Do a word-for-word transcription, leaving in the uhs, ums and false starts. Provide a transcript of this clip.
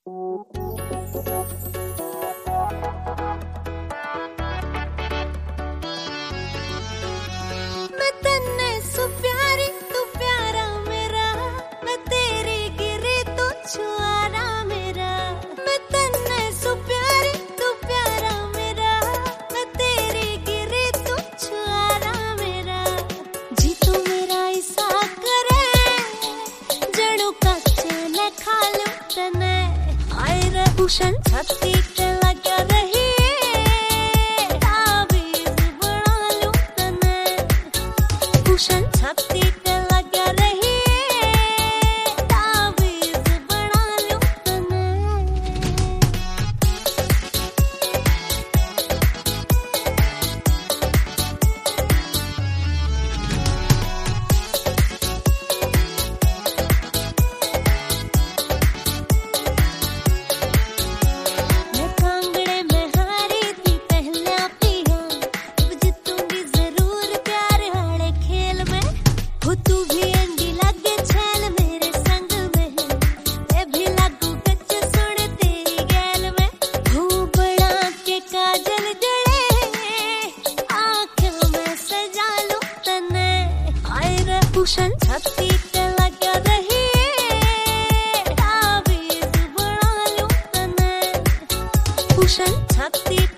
मैं तन्ने सु प्यारी तू प्यारा मेरा, मैं तेरी गिरी तू छुआरा मेरा। मैं तन्ने सु प्यारी तू प्यारा मेरा, मैं तेरी गिरी तू छुआरा मेरा। जी तू मेरा ऐसा करे जड़ू कच्चे न खा लूं तने। आए रे भूषण छाती पे लगा रही भूषण छाती पे लगा रही तावीज़ बना लूं तने। मैं कांगड़े में हारी थी पहला पिया, अब जीतूंगी जरूर प्यार हारे खेल में। हो तू भी अंडी लगे छैल मेरे संग में, मैं भी लागू कच्च सुन तेरी गैल में। हो बड़ा के काजल जड़े आँखों में सजा लूं तने। आए रे भूषण छाती पे लगा रही तावीज़ बना लूं तने। भूषण छाती